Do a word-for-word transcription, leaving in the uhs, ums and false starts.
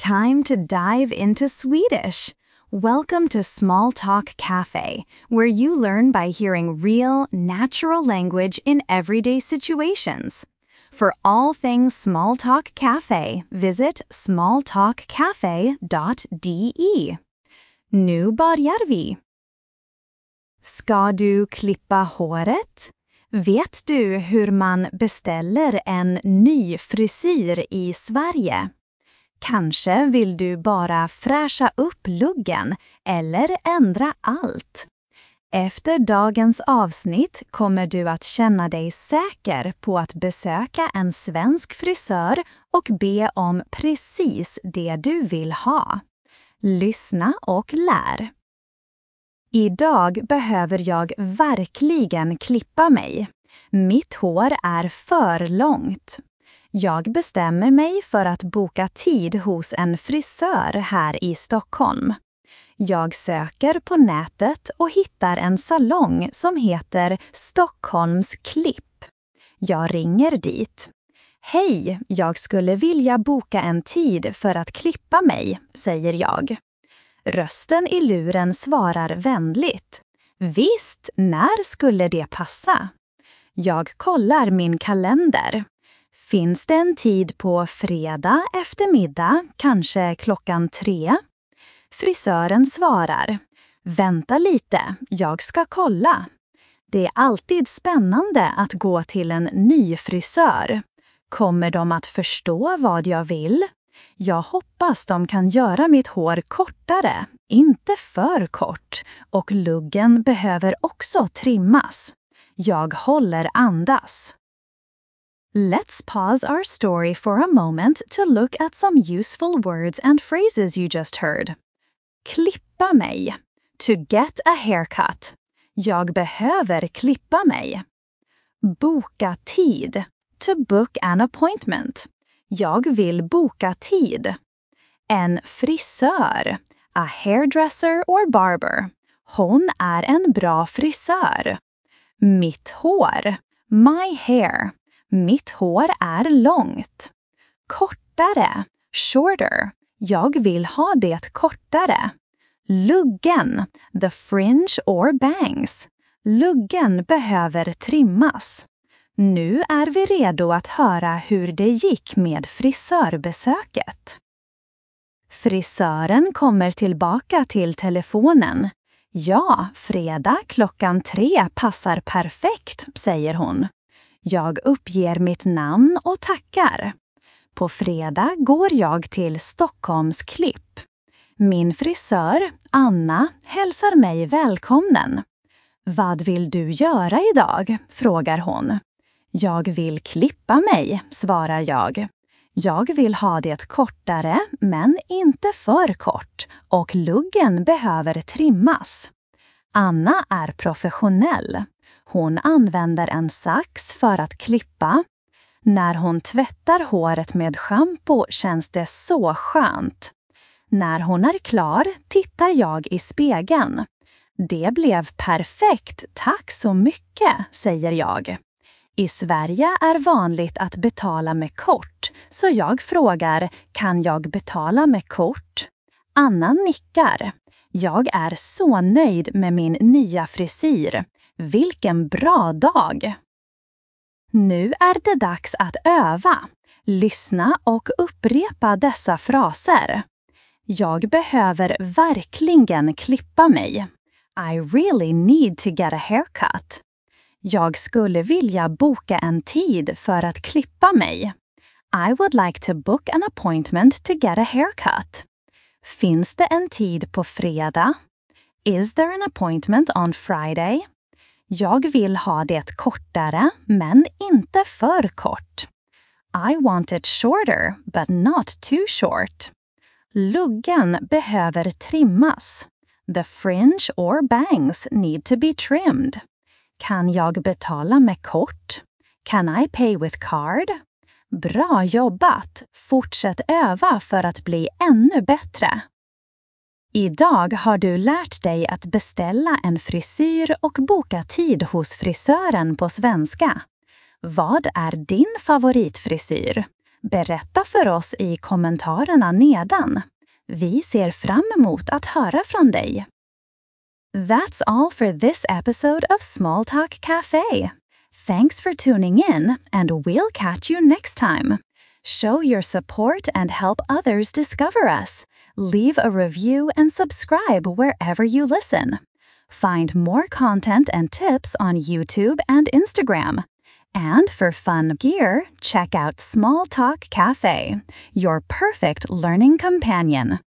Time to dive into Swedish. Welcome to Small Talk Cafe, where you learn by hearing real, natural language in everyday situations. For all things Small Talk Cafe, visit small talk cafe dot d e. Nu börjar vi! Ska du klippa håret? Vet du hur man beställer en ny frisyr i Sverige? Kanske vill du bara fräscha upp luggen eller ändra allt. Efter dagens avsnitt kommer du att känna dig säker på att besöka en svensk frisör och be om precis det du vill ha. Lyssna och lär. Idag behöver jag verkligen klippa mig. Mitt hår är för långt. Jag bestämmer mig för att boka tid hos en frisör här i Stockholm. Jag söker på nätet och hittar en salong som heter Stockholms klipp. Jag ringer dit. Hej, jag skulle vilja boka en tid för att klippa mig, säger jag. Rösten i luren svarar vänligt. Visst, när skulle det passa? Jag kollar min kalender. Finns det en tid på fredag eftermiddag, kanske klockan tre? Frisören svarar. Vänta lite, jag ska kolla. Det är alltid spännande att gå till en ny frisör. Kommer de att förstå vad jag vill? Jag hoppas de kan göra mitt hår kortare, inte för kort, och luggen behöver också trimmas. Jag håller andas. Let's pause our story for a moment to look at some useful words and phrases you just heard. Klippa mig. To get a haircut. Jag behöver klippa mig. Boka tid. To book an appointment. Jag vill boka tid. En frisör. A hairdresser or barber. Hon är en bra frisör. Mitt hår. My hair. Mitt hår är långt. Kortare. Shorter. Jag vill ha det kortare. Luggen. The fringe or bangs. Luggen behöver trimmas. Nu är vi redo att höra hur det gick med frisörbesöket. Frisören kommer tillbaka till telefonen. Ja, fredag klockan tre passar perfekt, säger hon. Jag uppger mitt namn och tackar. På fredag går jag till Stockholms klipp. Min frisör, Anna, hälsar mig välkommen. Vad vill du göra idag? Frågar hon. Jag vill klippa mig, svarar jag. Jag vill ha det kortare, men inte för kort, och luggen behöver trimmas. Anna är professionell. Hon använder en sax för att klippa. När hon tvättar håret med shampoo känns det så skönt. När hon är klar tittar jag i spegeln. Det blev perfekt, tack så mycket, säger jag. I Sverige är vanligt att betala med kort, så jag frågar, kan jag betala med kort? Anna nickar. Jag är så nöjd med min nya frisyr. Vilken bra dag! Nu är det dags att öva. Lyssna och upprepa dessa fraser. Jag behöver verkligen klippa mig. I really need to get a haircut. Jag skulle vilja boka en tid för att klippa mig. I would like to book an appointment to get a haircut. Finns det en tid på fredag? Is there an appointment on Friday? Jag vill ha det kortare, men inte för kort. I want it shorter, but not too short. Luggen behöver trimmas. The fringe or bangs need to be trimmed. Kan jag betala med kort? Can I pay with card? Bra jobbat! Fortsätt öva för att bli ännu bättre. Idag har du lärt dig att beställa en frisyr och boka tid hos frisören på svenska. Vad är din favoritfrisyr? Berätta för oss i kommentarerna nedan. Vi ser fram emot att höra från dig. That's all for this episode of Small Talk Cafe. Thanks for tuning in, and we'll catch you next time. Show your support and help others discover us. Leave a review and subscribe wherever you listen. Find more content and tips on YouTube and Instagram. And for fun gear, check out Small Talk Cafe, your perfect learning companion.